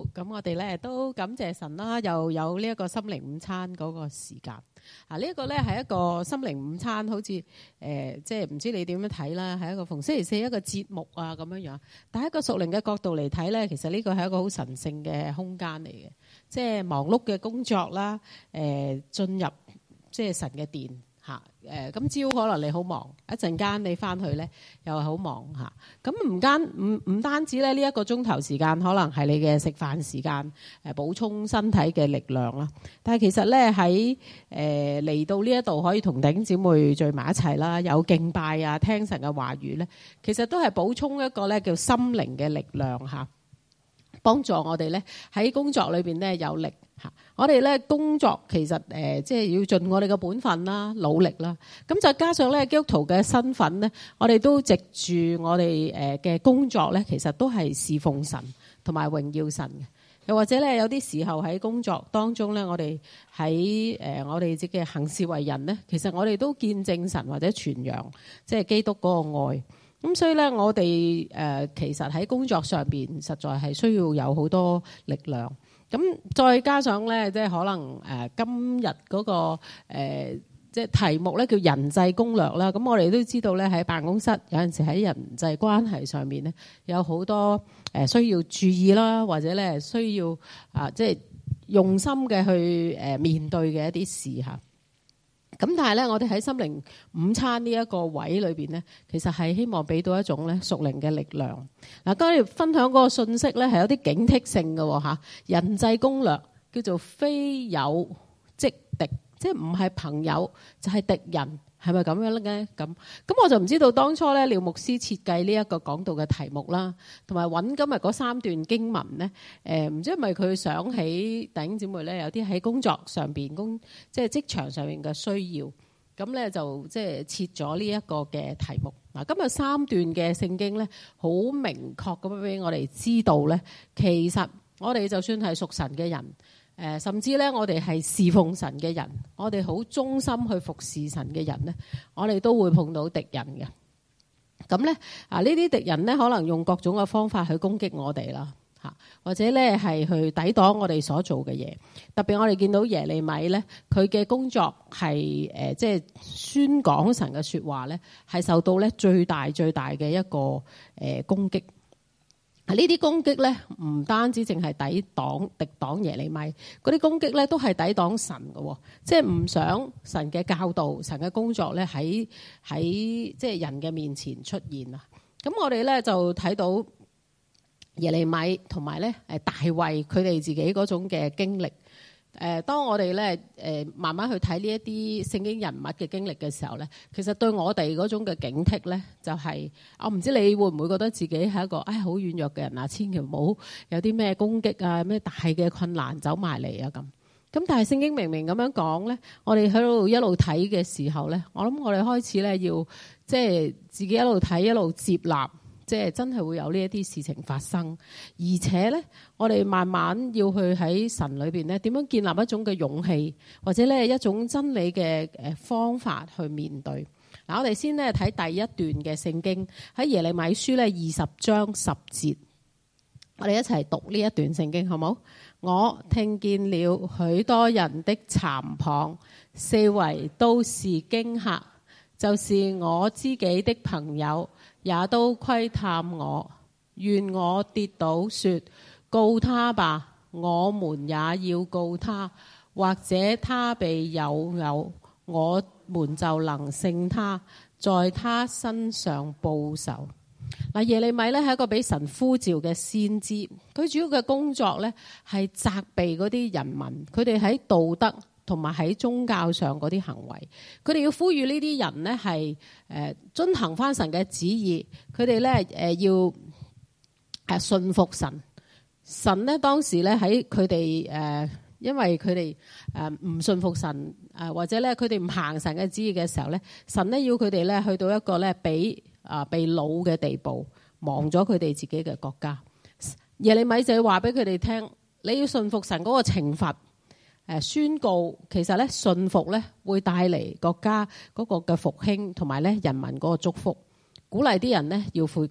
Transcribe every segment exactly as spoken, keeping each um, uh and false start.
好，咁我哋咧都感謝神啦，又有呢一個心靈午餐嗰個時間。啊，呢一個咧係一個心靈午餐，好似誒、呃，即係唔知你點樣睇啦，係一個逢星期四一個節目啊咁樣樣。但係一個屬靈嘅角度嚟睇咧，其實呢個係一個好神聖嘅空間嚟嘅，即係忙碌嘅工作啦，誒、呃、進入即係神嘅殿。嚇誒，今朝可能你好忙，一陣間你翻去咧又係好忙嚇。咁唔單唔唔單止咧呢一個鐘頭時間，可能係你嘅食飯時間，誒補充身體嘅力量啦。但係其實咧喺誒嚟到呢一度可以同弟兄姊妹聚埋一齊啦，有敬拜啊，聽神嘅話語咧，其實都係補充一個咧叫心靈嘅力量嚇，幫助我哋咧喺工作裏邊咧有力。我哋咧工作其實誒即係要盡我哋嘅本分啦、努力啦。咁再加上咧基督徒嘅身份咧，我哋都藉住我哋誒嘅工作咧，其實都係侍奉神同埋榮耀神嘅。又或者咧有啲時候喺工作當中咧，我哋喺誒我哋自己行事為人咧，其實我哋都見證神或者傳揚即係基督嗰個愛。咁所以咧，我哋誒其實喺工作上邊實在係需要有好多力量。咁再加上咧，即係可能誒今日嗰個誒即係題目咧叫人際攻略啦。咁我哋都知道咧喺辦公室有陣時喺人際關係上面咧有好多誒需要注意啦，或者咧需要啊即係用心嘅去誒面對嘅一啲事嚇。咁但係咧，我哋喺心靈午餐呢一個位裏邊咧，其實係希望俾到一種咧屬靈嘅力量。嗱，今日分享嗰個信息咧係有啲警惕性嘅嚇，人際攻略叫做非友即敵，即係唔係朋友就係敵人，係咪咁樣咧？咁咁我就唔知道當初咧廖牧師設計呢一個講道嘅題目啦，同埋揾今日嗰三段經文咧，誒唔知係咪佢想起弟兄姊妹咧有啲喺工作上邊工即係職場上面嘅需要，咁咧就即係設咗呢一個嘅題目。嗱，今日三段嘅聖經咧，好明確咁俾我哋知道咧，其實我哋就算係屬神嘅人。誒，甚至咧，我哋係侍奉神嘅人，我哋好忠心去服侍神嘅人咧，我哋都會碰到敵人嘅。咁咧啊，呢啲敵人咧，可能用各種嘅方法去攻擊我哋啦，嚇，或者咧係去抵擋我哋所做嘅嘢。特別我哋見到耶利米咧，佢嘅工作係誒，即係宣講神嘅説話咧，係受到咧最大最大嘅一個誒攻擊。呢啲攻擊咧，唔單止淨係抵擋敵擋耶利米，嗰啲攻擊咧都係抵擋神嘅，即係唔想神嘅教導、神嘅工作咧喺喺即係人嘅面前出現啊！咁我哋咧就睇到耶利米同埋咧誒大衛佢哋自己嗰種嘅經歷。誒，當我哋咧誒慢慢去睇呢一啲聖經人物嘅經歷嘅時候咧，其實對我哋嗰種嘅警惕咧，就係我唔知你會唔會覺得自己係一個唉好軟弱嘅人啊，千祈唔好有啲咩攻擊啊，咩大嘅困難走埋嚟啊咁。咁但係聖經明明咁樣講咧，我哋喺度一路睇嘅時候咧，我諗我哋開始咧要即係自己一路睇一路接納。即係真係會有呢一啲事情發生，而且咧，我哋慢慢要去喺神裏邊咧，點樣建立一種嘅勇氣，或者咧一種真理嘅誒方法去面對。嗱，我哋先咧睇第一段嘅聖經喺耶利米書咧二十章十節，我哋一齊讀呢一段聖經好冇？我聽見了許多人的讒謗，四圍都是驚嚇，就是我知己的朋友。也都窺探我，願我跌倒說告他吧，我們也要告他，或者他被有有，我們就能勝他，在他身上報仇。嗱，耶利米咧係一個俾神呼召嘅先知，佢主要嘅工作咧係責備嗰啲人民，佢哋喺道德同埋喺宗教上嗰啲行為，佢哋要呼籲呢啲人咧係誒遵行翻神嘅旨意，佢哋咧誒要誒信服神。神咧當時咧喺佢哋誒，因為佢哋誒唔信服神誒，或者咧佢哋唔行神嘅旨意嘅時候咧，神咧要佢哋咧去到一個咧俾啊被擄嘅地步，亡咗佢哋自己嘅國家。耶利米就話俾佢哋聽，你要信服神嗰個懲罰。誒宣告其實咧信服咧會帶嚟國家嗰個嘅復興，同埋咧人民嗰個祝福，鼓勵啲人咧要悔改。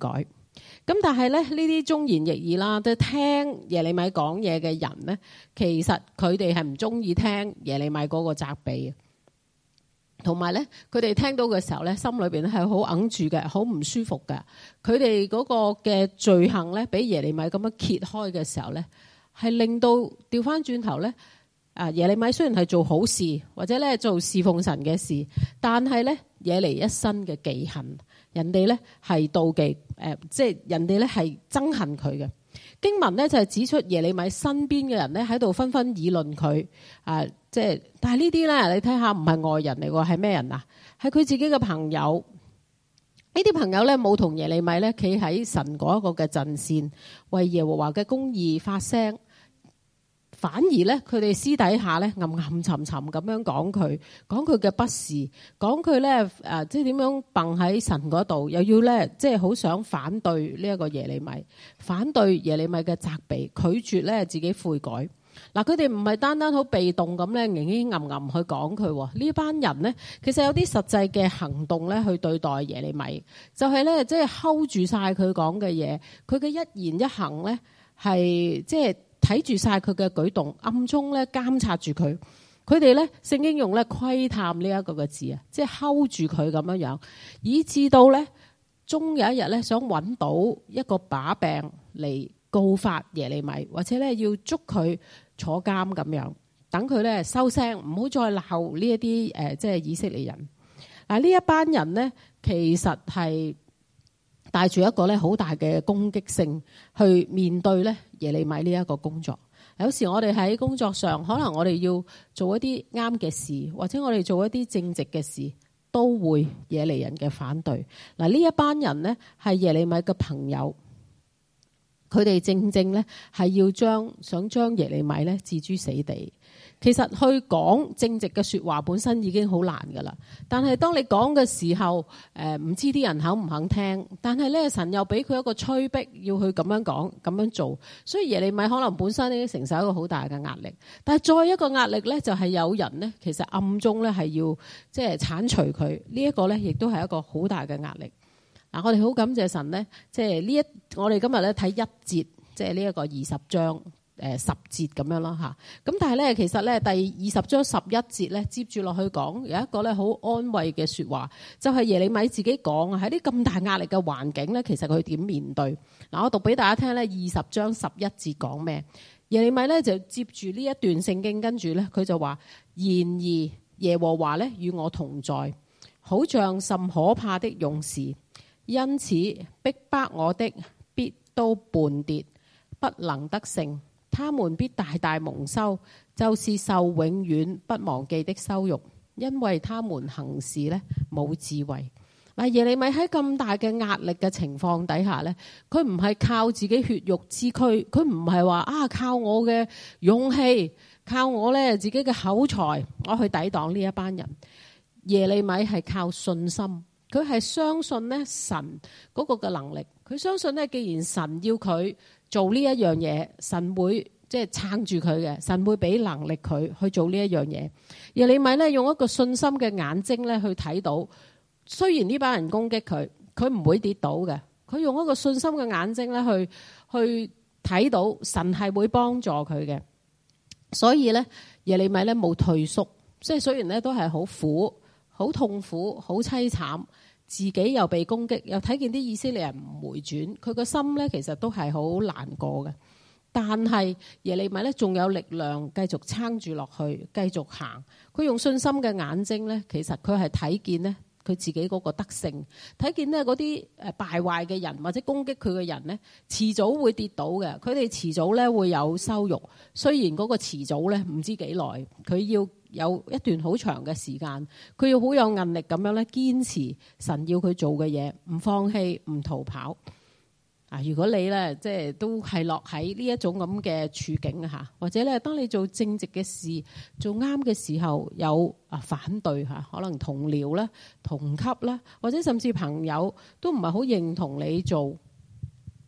咁但係咧，呢啲忠言逆耳啦，即係聽耶利米講嘢嘅人咧，其實佢哋係唔中意聽耶利米嗰個責備，同埋咧，佢哋聽到嘅時候咧，心裏邊咧係好哽住嘅，好唔舒服嘅。佢哋嗰個嘅罪行咧，俾耶利米咁樣揭開嘅時候咧，係令到調翻轉頭咧，啊耶利米雖然係做好事或者咧做侍奉神嘅事，但係咧惹嚟一身嘅忌恨。人哋咧係妒忌，誒、呃，即係人哋咧係憎恨佢嘅。經文咧就係指出耶利米身邊嘅人咧喺度紛紛議論佢，啊、呃，即係，但係呢啲咧，你睇下唔係外人嚟喎，係咩人啊？係佢自己嘅朋友。呢啲朋友咧冇同耶利米咧企喺神嗰一個嘅陣線，為耶和華嘅公義發聲。反而咧，佢哋私底下咧暗暗沉沉咁樣講佢，講佢嘅不是，講佢咧誒，即係點樣蹦喺神嗰度，又要咧即係好想反對呢一個耶利米，反對耶利米嘅責備，拒絕咧自己悔改。嗱，佢哋唔係單單好被動咁咧，硬硬暗暗去講佢。呢班人咧，其實有啲實際嘅行動咧去對待耶利米，就係咧即係 hold 住晒佢講嘅嘢，佢嘅一言一行咧係即係。睇住晒佢嘅舉動，暗中咧監察住佢。佢哋咧聖經用咧窺探呢一個嘅字啊，即係 hold 住佢咁樣樣，以至到咧終有一日咧想揾到一個把柄嚟告發耶利米，或者咧要捉佢坐監咁樣，等佢咧收聲，唔好再鬧呢一啲誒即係以色列人。嗱，呢一班人咧其實係帶住一個咧好大嘅攻擊性去面對咧耶利米呢一個工作。有時我哋喺工作上，可能我哋要做一啲啱嘅事，或者我哋做一啲正直嘅事，都會惹嚟人嘅反對。嗱，呢一班人呢係耶利米嘅朋友，佢哋正正咧係要將想將耶利米咧置諸死地。其實去講正直嘅說話本身已經好難噶啦，但係當你講嘅時候，誒唔知啲人肯唔肯聽，但係咧神又俾佢一個催逼，要去咁樣講咁樣做，所以耶利米可能本身已經承受一個好大嘅壓力。但係再一個壓力咧，就係有人咧其實暗中咧係要即係剷除佢，呢一個咧亦都係一個好大嘅壓力。嗱，我哋好感謝神咧，即係呢一我哋今日咧睇一節，即係呢一個二十章。誒十節咁樣啦嚇，咁但係咧其實咧第二十章十一節咧接住落去講有一個咧好安慰嘅説話，就係耶利米自己講啊，喺啲咁大壓力嘅環境咧，其實佢點面對？嗱，我讀俾大家聽咧，二十章十一節講咩？耶利米咧就接住呢一段聖經，跟住咧佢就話：然而耶和華咧與我同在，好像甚可怕的勇士，因此逼迫我的必都絆跌，不能得勝。他們必大大蒙羞，就是受永遠不忘記的羞辱，因為他們行事咧冇智慧。嗱，耶利米喺咁大嘅壓力嘅情況底下咧，佢唔係靠自己血肉之軀，佢唔係話啊靠我嘅勇氣，靠我咧自己嘅口才，我去抵擋呢一班人。耶利米係靠信心，佢係相信咧神嗰個嘅能力，佢相信咧既然神要佢做呢一樣嘢，神會即係撐住佢嘅，神會俾能力佢去做呢一樣嘢。耶利米咧用一個信心嘅眼睛咧去睇到，雖然呢班人攻擊佢，佢唔會跌倒嘅。佢用一個信心嘅眼睛咧去去睇到神係會幫助佢嘅。所以咧耶利米咧冇退縮，即係雖然咧都係好苦、好痛苦、好凄慘。自己又被攻擊，又睇見啲以色列人唔回轉，佢個心咧其實都係好難過嘅。但係耶利米咧仲有力量繼續撐住落去，繼續行。佢用信心嘅眼睛咧，其實佢係睇見咧佢自己嗰個德性，睇見咧嗰啲誒敗壞嘅人或者攻擊佢嘅人咧，遲早會跌倒嘅。佢哋遲早咧會有羞辱，雖然嗰個遲早咧唔知幾耐，佢要有一段好長嘅時間，佢要好有韌力咁樣咧堅持神要佢做嘅嘢，唔放棄，唔逃跑。啊，如果你咧即係都係落喺呢一種咁嘅處境嚇，或者咧當你做正直嘅事、做啱嘅時候有啊反對嚇，可能同僚啦、同級啦，或者甚至朋友都唔係好認同你做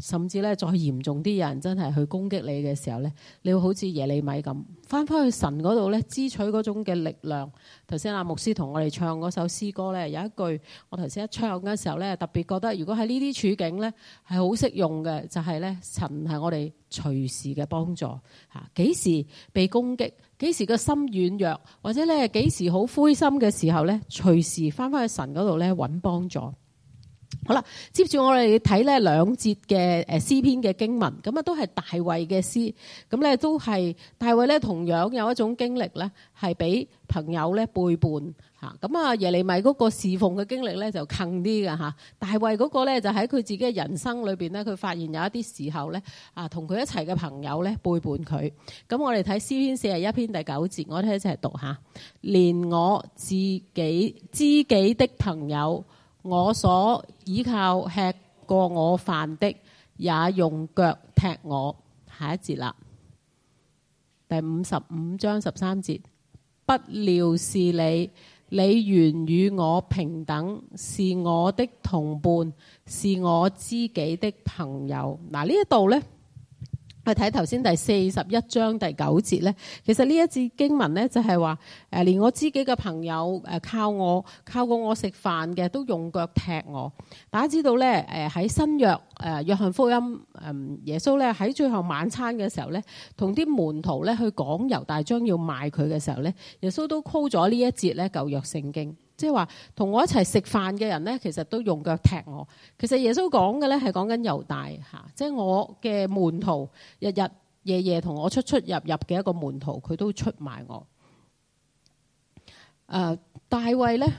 甚至咧再嚴重啲，有人真係去攻擊你嘅時候咧，你會好似耶利米咁，翻返去神嗰度咧，支取嗰種嘅力量。頭先阿牧師同我哋唱嗰首詩歌咧，有一句我頭先一唱嘅時候咧，特別覺得如果喺呢啲處境咧係好適用嘅，就係咧神係我哋隨時嘅幫助嚇。幾時被攻擊，幾時個心軟弱，或者咧幾時好灰心嘅時候咧，隨時翻返去神嗰度咧揾幫助。好啦，接住我哋睇咧兩節嘅誒詩篇嘅經文，咁啊都係大衛嘅詩，咁咧都係大衛咧同樣有一種經歷咧，係俾朋友咧背叛嚇。咁啊耶利米嗰個侍奉嘅經歷咧就近啲嘅嚇，大衛嗰個咧就喺佢自己嘅人生裏邊咧，佢發現有一啲時候咧啊同佢一齊嘅朋友咧背叛佢。咁我哋睇詩篇四十一篇第九節，我哋一齊讀下：連我自己知己的朋友，我所倚靠吃過我飯的，也用腳踢我。下一節啦，第五十五章十三節，不料是你，你原與我平等，是我的同伴，是我知己的朋友。嗱，呢一度呢，我睇頭先第四十一章第九節咧，其實呢一節經文咧就係話誒，連我知己嘅朋友誒靠我靠過我食飯嘅都用腳踢我。大家知道咧誒喺新約誒約翰福音誒耶穌咧喺最後晚餐嘅時候咧，同啲門徒咧去講猶大將要賣佢嘅時候咧，耶穌都 call 咗呢一節咧舊約聖經。即係話同我一齊食飯嘅人咧，其實都用腳踢我。其實耶穌講嘅咧係講緊猶大嚇，即係我嘅門徒，日日夜夜同我出出入入嘅一個門徒，佢都出賣我。誒、呃，大衛咧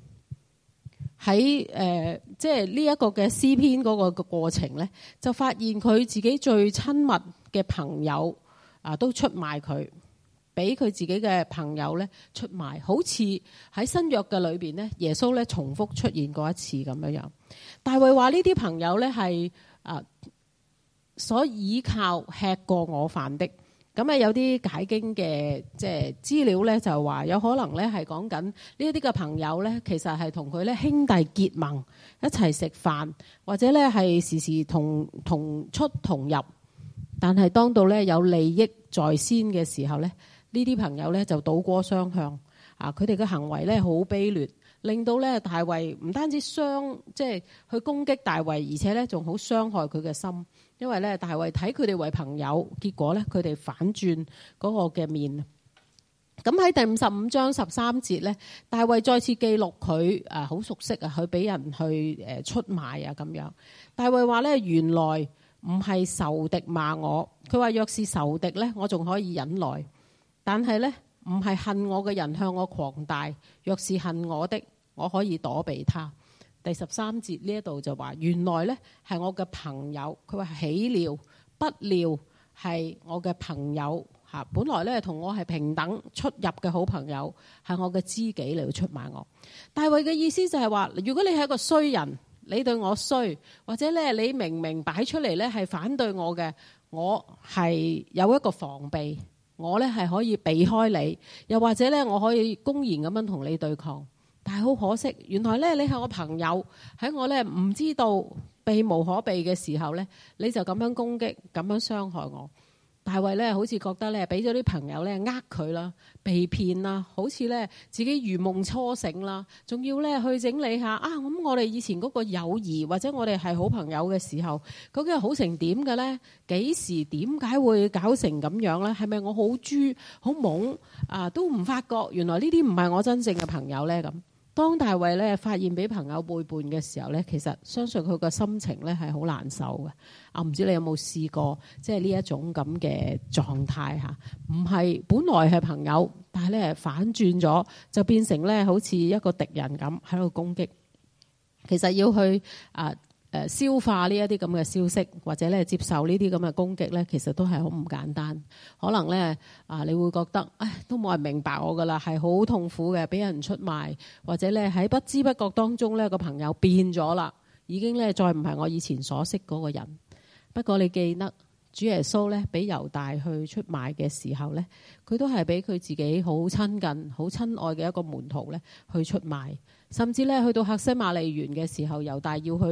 喺誒即係呢一個嘅詩篇嗰個嘅過程咧，就發現佢自己最親密嘅朋友啊都出賣佢。俾佢自己嘅朋友咧出賣，好似喺新約嘅裏邊咧，耶穌咧重複出現過一次咁樣樣。大衛話呢啲朋友咧係啊所倚靠吃過我飯的，咁啊有啲解經嘅即係資料咧就話有可能咧係講緊呢一啲嘅朋友咧，其實係同佢咧兄弟結盟一齊食飯，或者咧係時時同同出同入，但係當到咧有利益在先嘅時候咧。呢啲朋友咧就倒戈雙向啊！佢哋嘅行為咧好卑劣，令到咧大衛唔單止傷，即係去攻擊大衛，而且咧仲好傷害佢嘅心。因為咧大衛睇佢哋為朋友，結果咧佢哋反轉嗰個嘅面。咁喺第五十五章十三節咧，大衛再次記錄佢誒好熟悉啊，佢俾人去誒出賣啊咁樣。大衛話咧原來唔係仇敵罵我，佢話若是仇敵咧，我仲可以忍耐。但係咧，唔係恨我嘅人向我狂大，若是恨我的，我可以躲避他。第十三節呢一度就話，原來咧係我嘅朋友，佢話豈料不料係我嘅朋友嚇，本來咧同我係平等出入嘅好朋友，係我嘅知己嚟到出賣我。大衛嘅意思就係話，如果你係一個衰人，你對我衰，或者咧你明明擺出嚟咧係反對我嘅，我係有一個防備。我咧係可以避開你，又或者咧我可以公然咁樣同你對抗，但係好可惜，原來咧你係我朋友，喺我咧唔知道避無可避嘅時候咧，你就咁樣攻擊，咁樣傷害我。大衛咧好似覺得咧俾咗啲朋友咧呃佢啦，被騙啦，好似咧自己如夢初醒啦，仲要咧去整理下啊！咁我哋以前嗰個友誼或者我哋係好朋友嘅時候，究竟係好成點嘅咧？幾時點解會搞成咁樣咧？係咪我好豬好懵啊？都唔發覺原來呢啲唔係我真正嘅朋友咧咁。當大衛咧發現俾朋友背叛嘅時候咧，其實相信佢個心情咧係好難受嘅。啊，唔知你有冇試過即係呢一種咁嘅狀態嚇？唔係本來係朋友，但係咧反轉咗就變成咧好似一個敵人咁喺度攻擊。其實要去啊誒消化呢一啲咁嘅消息，或者咧接受呢啲咁嘅攻擊咧，其實都係好唔簡單。可能咧啊，你會覺得唉，都冇人明白我噶啦，係好痛苦嘅，俾人出賣，或者咧喺不知不覺當中咧個朋友變咗啦，已經咧再唔係我以前所識嗰個人。不過你記得主耶穌咧俾猶大去出賣嘅時候咧，佢都係俾佢自己好親近、好親愛嘅一個門徒咧去出賣，甚至咧去到客西馬尼園嘅時候，猶大要去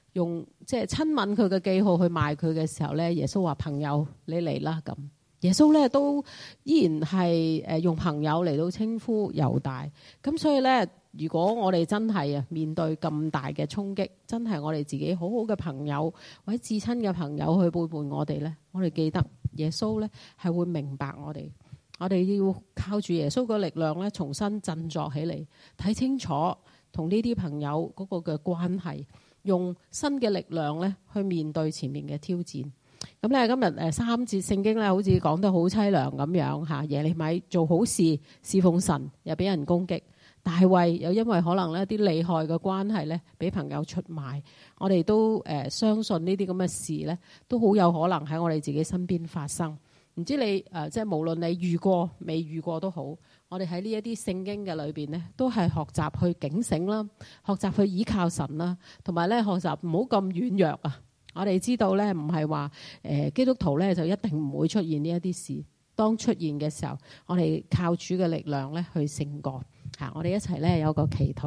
用即係親吻佢嘅記號去賣佢嘅時候咧，耶穌話：朋友，你嚟啦咁。耶穌咧都依然係誒用朋友嚟到稱呼猶大。咁所以咧，如果我哋真係啊面對咁大嘅衝擊，真係我哋自己好好嘅朋友或者至親嘅朋友去背叛我哋咧，我哋記得耶穌咧係會明白我哋。我哋要靠住耶穌嘅力量咧，重新振作起嚟，睇清楚同呢啲朋友嗰個嘅關係，用新嘅力量咧去面對前面嘅挑戰。咁咧今日誒三節聖經咧，好似講得好淒涼咁樣嚇。耶利米做好事侍奉神，又俾人攻擊；大衛又因為可能咧啲厲害嘅關係咧，俾朋友出賣。我哋都誒相信呢啲咁嘅事咧，都好有可能喺我哋自己身邊發生。唔知你誒即係無論你遇過未遇過都好，我哋喺呢一啲聖經嘅裏邊咧，都係學習去警醒啦，學習去依靠神啦，同埋咧學習唔好咁軟弱啊！我哋知道咧，唔係話誒基督徒咧就一定唔會出現呢一啲事。當出現嘅時候，我哋靠主嘅力量咧去勝過嚇。我哋一齊咧有個祈禱。